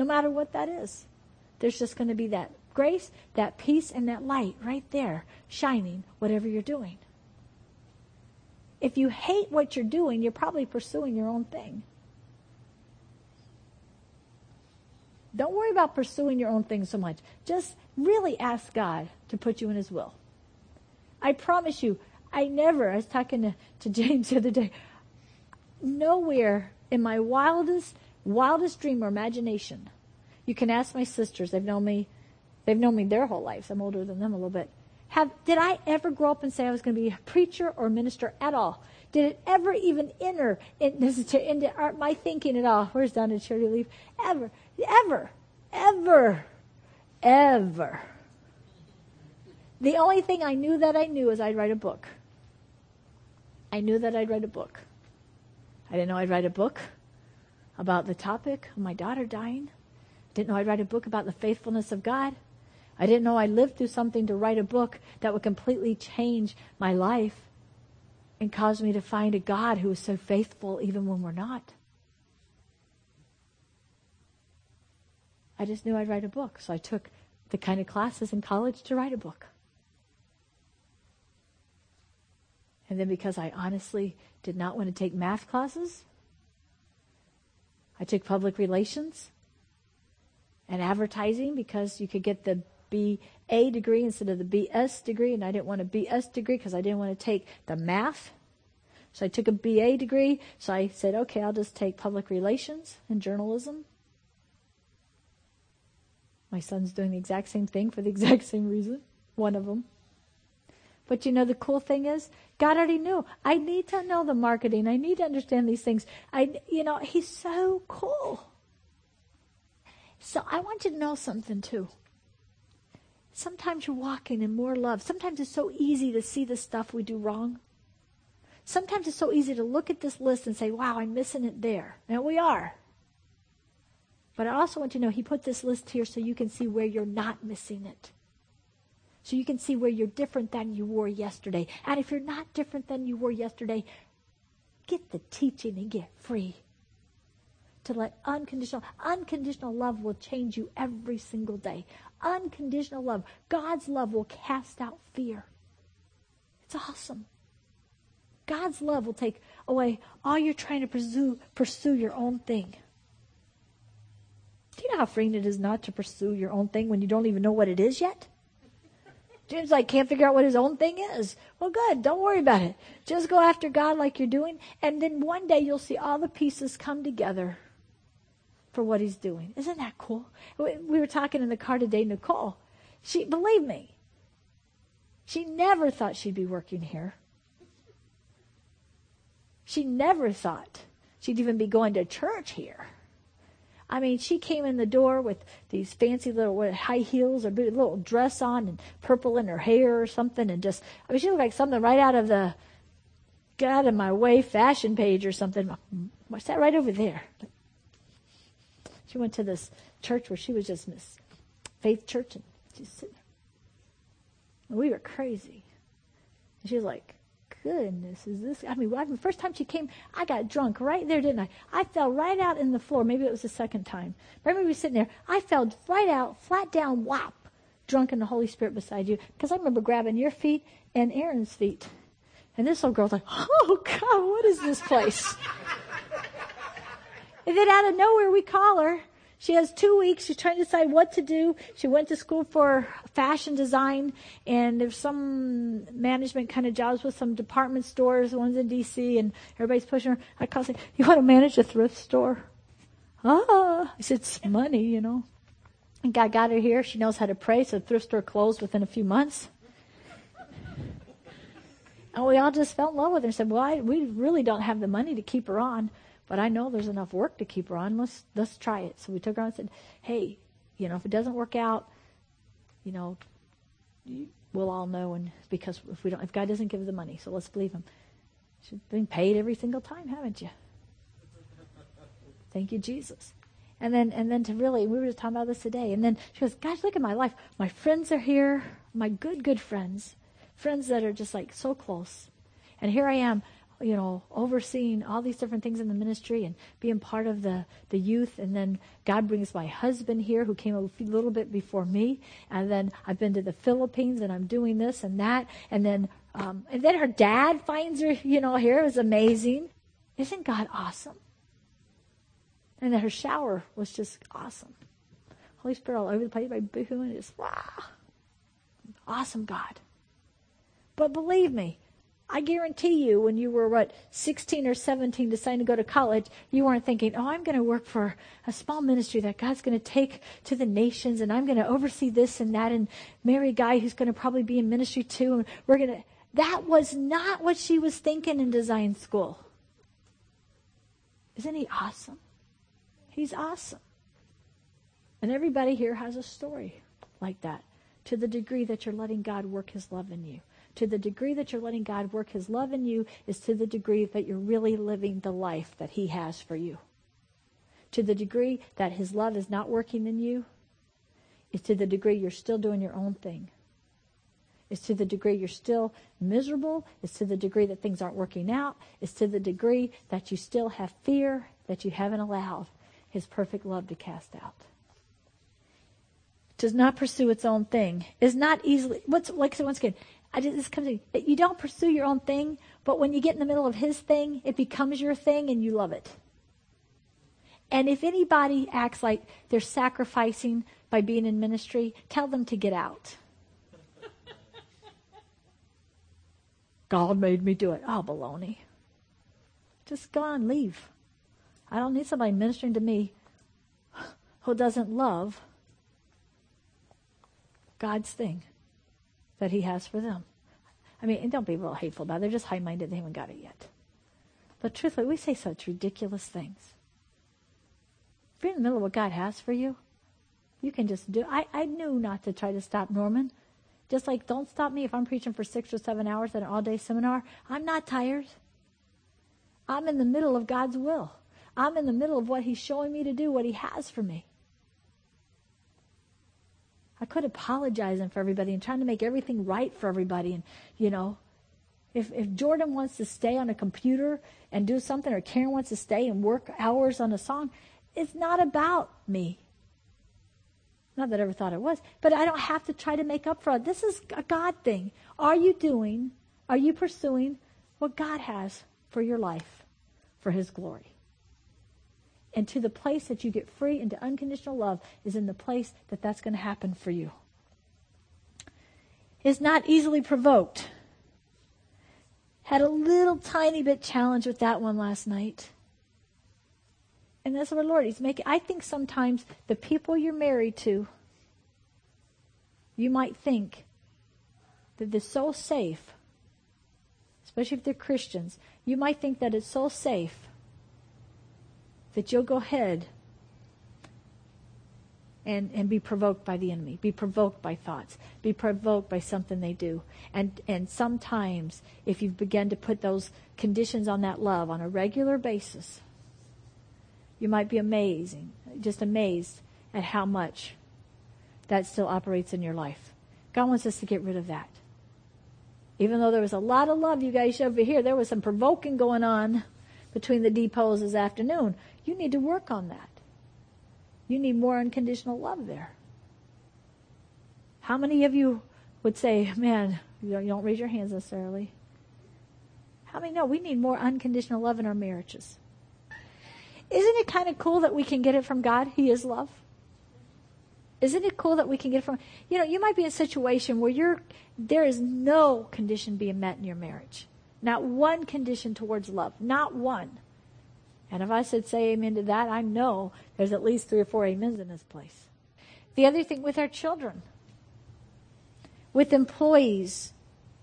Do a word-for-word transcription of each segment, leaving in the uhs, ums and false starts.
no matter what that is. There's just going to be that grace, that peace, and that light right there shining whatever you're doing. If you hate what you're doing, you're probably pursuing your own thing. Don't worry about pursuing your own thing so much. Just really ask God to put you in his will. I promise you, I never, I was talking to, to James the other day, nowhere in my wildest, wildest dream or imagination, you can ask my sisters, they've known me, they've known me their whole lives, I'm older than them a little bit. Have, did I ever grow up and say I was going to be a preacher or minister at all? Did it ever even enter into, into our, my thinking at all? Where's Donna Charity leave? Ever, ever, ever, ever. The only thing I knew that I knew is I'd write a book. I knew that I'd write a book. I didn't know I'd write a book about the topic of my daughter dying. I didn't know I'd write a book about the faithfulness of God. I didn't know I lived through something to write a book that would completely change my life and cause me to find a God who is so faithful even when we're not. I just knew I'd write a book, so I took the kind of classes in college to write a book. And then because I honestly did not want to take math classes, I took public relations and advertising because you could get the B A degree instead of the B S degree, and I didn't want a B S degree because I didn't want to take the math. So I took a B A degree, so I said, okay, I'll just take public relations and journalism. My son's doing the exact same thing for the exact same reason, one of them. But you know, the cool thing is, God already knew. I need to know the marketing. I need to understand these things. I, you know, he's so cool. So I want you to know something too. Sometimes you're walking in more love. Sometimes it's so easy to see the stuff we do wrong. Sometimes it's so easy to look at this list and say, wow, I'm missing it there. And we are. But I also want you to know he put this list here so you can see where you're not missing it. So you can see where you're different than you were yesterday. And if you're not different than you were yesterday, get the teaching and get free. To let unconditional, unconditional love will change you every single day. Unconditional love. God's love will cast out fear. It's awesome. God's love will take away all you're trying to pursue, pursue your own thing. Do you know how freeing it is not to pursue your own thing when you don't even know what it is yet? James like can't figure out what his own thing is. Well, good. Don't worry about it. Just go after God like you're doing, and then one day you'll see all the pieces come together for what he's doing. Isn't that cool? We, we were talking in the car today, Nicole. She, believe me, she never thought she'd be working here. She never thought she'd even be going to church here. I mean, she came in the door with these fancy little what, high heels or a little dress on and purple in her hair or something, and just, I mean, she looked like something right out of the Get Out of My Way fashion page or something. What's that right over there? She went to this church where she was just Miss Faith Church, and she's sitting there. And we were crazy. And she was like, goodness, is this, I mean, the first time she came, I got drunk right there, didn't I? I fell right out in the floor. Maybe it was the second time. Remember we were sitting there. I fell right out, flat down, whop, drunk in the Holy Spirit beside you. Because I remember grabbing your feet and Aaron's feet. And this little girl's like, oh, God, what is this place? And then out of nowhere, we call her. She has two weeks. She's trying to decide what to do. She went to school for fashion design, and there's some management kind of jobs with some department stores. One's in D C, and everybody's pushing her. I call her, you want to manage a thrift store? Ah, I said, it's money, you know. And God got her here. She knows how to pray, so the thrift store closed within a few months. And we all just fell in love with her and said, well, I, we really don't have the money to keep her on. But I know there's enough work to keep her on. Let's let's try it. So we took her on and said, hey, you know, if it doesn't work out, you know, we'll all know. And because if we don't, if God doesn't give us the money, so let's believe him. She's been paid every single time, haven't you? Thank you, Jesus. And then and then to really, we were just talking about this today. And then she goes, gosh, look at my life. My friends are here. My good, good friends. Friends that are just like so close. And here I am. you know, overseeing all these different things in the ministry and being part of the, the youth. And then God brings my husband here who came a little bit before me. And then I've been to the Philippines and I'm doing this and that. And then, um, and then her dad finds her, you know, here. It was amazing. Isn't God awesome? And then her shower was just awesome. Holy Spirit all over the place by boohooing. Just, wow. Awesome God. But believe me, I guarantee you when you were, what, sixteen or seventeen deciding to go to college, you weren't thinking, oh, I'm going to work for a small ministry that God's going to take to the nations and I'm going to oversee this and that and marry a guy who's going to probably be in ministry too. And we're going to, that was not what she was thinking in design school. Isn't he awesome? He's awesome. And everybody here has a story like that, to the degree that you're letting God work his love in you. To the degree that you're letting God work his love in you is to the degree that you're really living the life that he has for you. To the degree that his love is not working in you is to the degree you're still doing your own thing. It's to the degree you're still miserable. It's to the degree that things aren't working out. It's to the degree that you still have fear that you haven't allowed his perfect love to cast out. Does not pursue its own thing. Is not easily, what's, like I said once again, I just, this comes in. You don't pursue your own thing, but when you get in the middle of his thing, it becomes your thing and you love it. And if anybody acts like they're sacrificing by being in ministry, tell them to get out. God made me do it. Oh, baloney. Just go on, leave. I don't need somebody ministering to me who doesn't love God's thing that he has for them. I mean, and don't be real hateful about it. They're just high-minded. They haven't got it yet. But truthfully, we say such ridiculous things. If you're in the middle of what God has for you, you can just do it. I, I knew not to try to stop Norman. Just like, don't stop me if I'm preaching for six or seven hours at an all-day seminar. I'm not tired. I'm in the middle of God's will. I'm in the middle of what he's showing me to do, what he has for me. I quit apologizing for everybody and trying to make everything right for everybody. And, you know, if if Jordan wants to stay on a computer and do something, or Karen wants to stay and work hours on a song, it's not about me. Not that I ever thought it was. But I don't have to try to make up for it. This is a God thing. Are you doing, are you pursuing what God has for your life, for his glory? And to the place that you get free into unconditional love is in the place that that's going to happen for you. Is not easily provoked. Had a little tiny bit challenge with that one last night. And that's our Lord. He's making, I think sometimes the people you're married to, you might think that they're so safe, especially if they're Christians, you might think that it's so safe that you'll go ahead and, and be provoked by the enemy, be provoked by thoughts, be provoked by something they do. And, and sometimes, if you've begun to put those conditions on that love on a regular basis, you might be amazing, just amazed at how much that still operates in your life. God wants us to get rid of that. Even though there was a lot of love you guys showed over here, there was some provoking going on between the depots this afternoon. You need to work on that. You need more unconditional love there. How many of you would say, man, you don't, you don't raise your hands necessarily. How many know we need more unconditional love in our marriages? Isn't it kind of cool that we can get it from God? He is love. Isn't it cool that we can get it from, you know, you might be in a situation where you're, there is no condition being met in your marriage. Not one condition towards love. Not one. And if I said say amen to that, I know there's at least three or four amens in this place. The other thing with our children, with employees,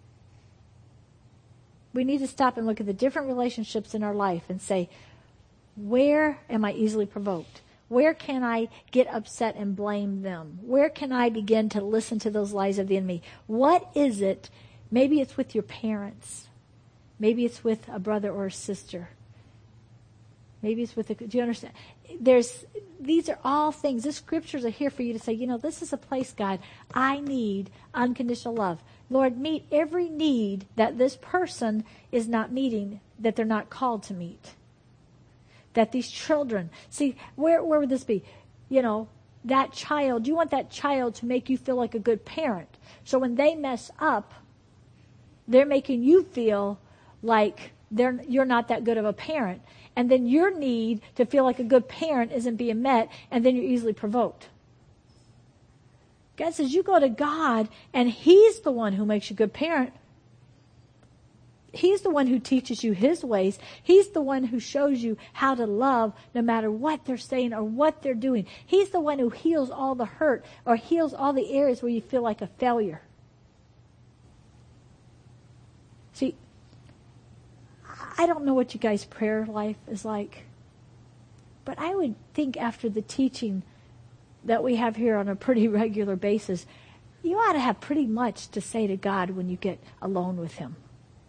we need to stop and look at the different relationships in our life and say, where am I easily provoked? Where can I get upset and blame them? Where can I begin to listen to those lies of the enemy? What is it? Maybe it's with your parents. Maybe it's with a brother or a sister. Maybe it's with a, do you understand? There's, these are all things. The scriptures are here for you to say, you know, this is a place, God, I need unconditional love. Lord, meet every need that this person is not meeting, that they're not called to meet. That these children, see, where, where would this be? You know, that child, you want that child to make you feel like a good parent. So when they mess up, they're making you feel like they're, you're not that good of a parent. And then your need to feel like a good parent isn't being met, and then you're easily provoked. God says you go to God, and He's the one who makes you a good parent. He's the one who teaches you His ways. He's the one who shows you how to love no matter what they're saying or what they're doing. He's the one who heals all the hurt or heals all the areas where you feel like a failure. See, I don't know what you guys' prayer life is like, but I would think after the teaching that we have here on a pretty regular basis, you ought to have pretty much to say to God when you get alone with Him.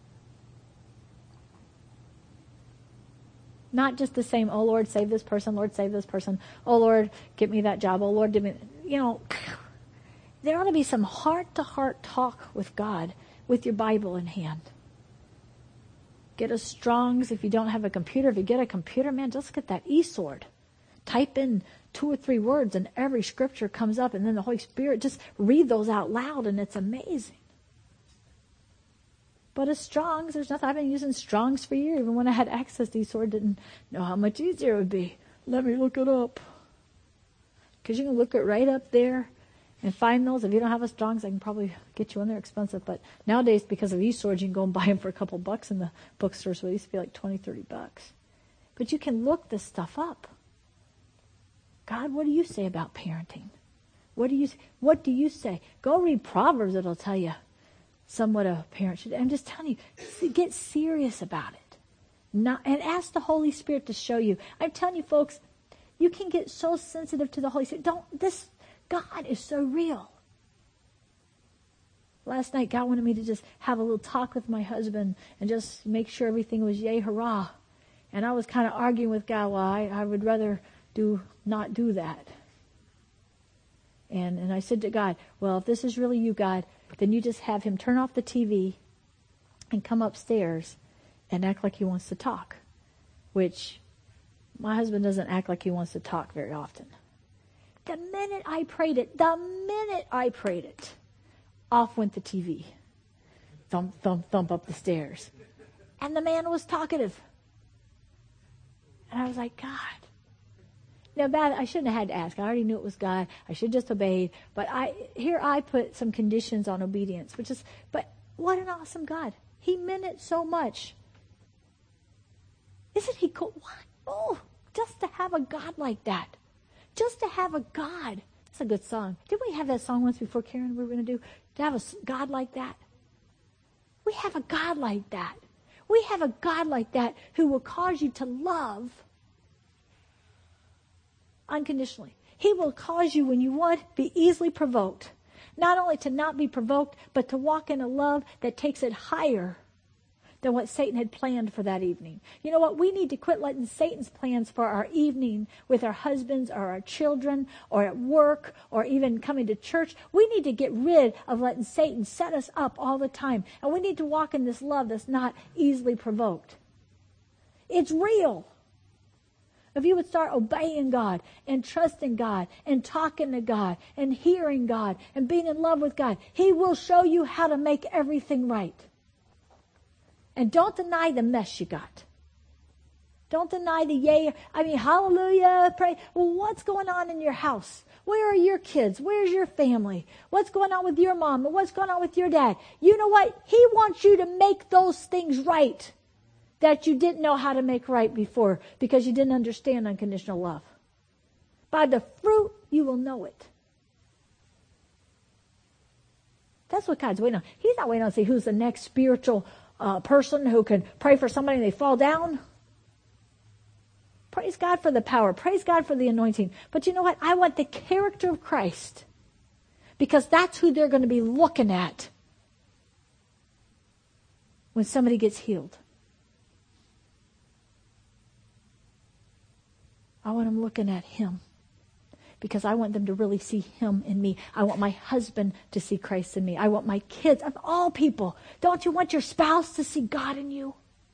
Not just the same, oh Lord, save this person, Lord, save this person. Oh Lord, get me that job. Oh Lord, give me, you know, there ought to be some heart-to-heart talk with God with your Bible in hand. Get a Strong's if you don't have a computer. If you get a computer, man, just get that e-sword. Type in two or three words and every scripture comes up, and then the Holy Spirit, just read those out loud, and it's amazing. But a Strong's, there's nothing. I've been using Strong's for years. Even when I had access to e-sword, didn't know how much easier it would be. Let me look it up. Because you can look it right up there and find those. If you don't have a Strong's, I can probably get you one. They're expensive. But nowadays, because of e-swords, you can go and buy them for a couple bucks in the bookstore. So it used to be like twenty, thirty bucks. But you can look this stuff up. God, what do you say about parenting? What do you What do you say? Go read Proverbs. It'll tell you somewhat a parent should. I'm just telling you, get serious about it. Not, and ask the Holy Spirit to show you. I'm telling you, folks, you can get so sensitive to the Holy Spirit. Don't, this, God is so real. Last night, God wanted me to just have a little talk with my husband and just make sure everything was yay, hurrah. And I was kind of arguing with God, well, I, I would rather do not do that. And, and I said to God, well, if this is really you, God, then you just have him turn off the T V and come upstairs and act like he wants to talk. Which my husband doesn't act like he wants to talk very often. The minute I prayed it, the minute I prayed it, off went the T V. Thump, thump, thump up the stairs. And the man was talkative. And I was like, God. Now, bad, I shouldn't have had to ask. I already knew it was God. I should have just obeyed. But I here I put some conditions on obedience, which is, but what an awesome God. He meant it so much. Isn't he cool? What? Oh, just to have a God like that. Just to have a God. That's a good song. Didn't we have that song once before, Karen, we were going to do? To have a God like that? We have a God like that. We have a God like that who will cause you to love unconditionally. He will cause you, when you want, be easily provoked. Not only to not be provoked, but to walk in a love that takes it higher than what Satan had planned for that evening. You know what? We need to quit letting Satan's plans for our evening with our husbands or our children or at work or even coming to church. We need to get rid of letting Satan set us up all the time. And we need to walk in this love that's not easily provoked. It's real. If you would start obeying God and trusting God and talking to God and hearing God and being in love with God, He will show you how to make everything right. And don't deny the mess you got. Don't deny the yay. I mean, hallelujah, pray. Well, what's going on in your house? Where are your kids? Where's your family? What's going on with your mom? What's going on with your dad? You know what? He wants you to make those things right that you didn't know how to make right before because you didn't understand unconditional love. By the fruit, you will know it. That's what God's waiting on. He's not waiting on to see who's the next spiritual uh, person who can pray for somebody and they fall down. Praise God for the power. Praise God for the anointing. But you know what? I want the character of Christ because that's who they're going to be looking at when somebody gets healed. I want them looking at Him. because I want them to really see him in me. I want my husband to see Christ in me. I want my kids, of all people. Don't you want your spouse to see God in you?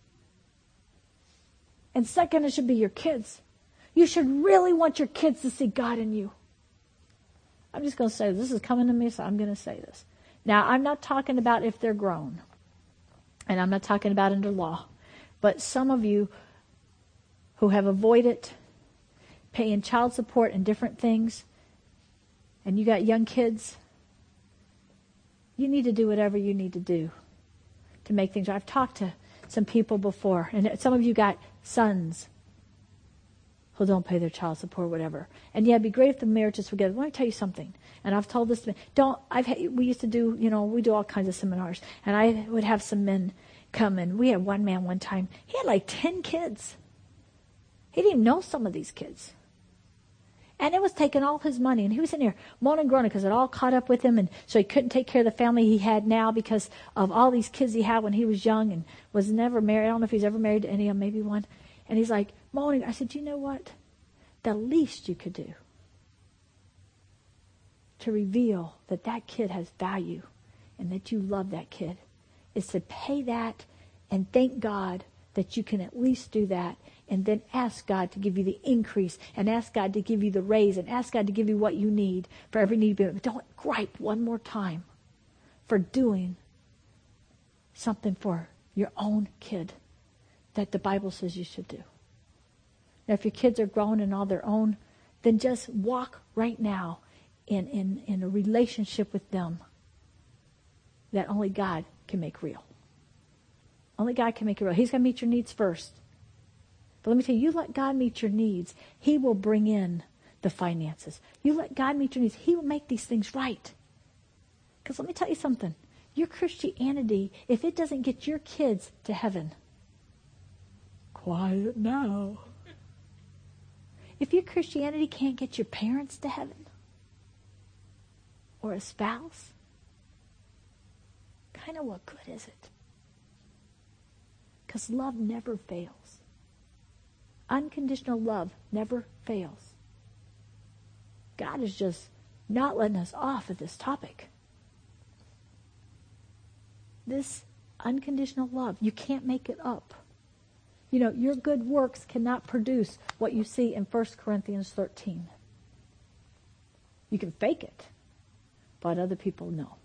And second, it should be your kids. You should really want your kids to see God in you. I'm just going to say, this is coming to me, so I'm going to say this. Now, I'm not talking about if they're grown. And I'm not talking about under law. But some of you who have avoided paying child support and different things, and you got young kids, you need to do whatever you need to do to make things right. I've talked to some people before, and some of you got sons who don't pay their child support or whatever. And yeah, it'd be great if the marriages were together. Let me tell you something. And I've told this to men. Don't, I've had, we used to do, you know, we do all kinds of seminars. And I would have some men come in. We had one man one time. He had like ten kids. He didn't even know some of these kids. And it was taking all his money. And he was in there moaning and groaning because it all caught up with him. And so he couldn't take care of the family he had now because of all these kids he had when he was young and was never married. I don't know if he's ever married to any of them, maybe one. And he's like moaning. I said, you know what? The least you could do to reveal that that kid has value and that you love that kid is to pay that and thank God that you can at least do that, and then ask God to give you the increase and ask God to give you the raise and ask God to give you what you need for every need. But don't gripe one more time for doing something for your own kid that the Bible says you should do. Now, if your kids are grown and on their own, then just walk right now in, in, in a relationship with them that only God can make real. Only God can make it real. He's going to meet your needs first. But let me tell you, you let God meet your needs, he will bring in the finances. You let God meet your needs, he will make these things right. Because let me tell you something. Your Christianity, if it doesn't get your kids to heaven, quiet now. If your Christianity can't get your parents to heaven, or a spouse, kind of what good is it? Because love never fails. Unconditional love never fails. God is just not letting us off at this topic. This unconditional love, you can't make it up. You know, your good works cannot produce what you see in First Corinthians thirteen. You can fake it, but other people know.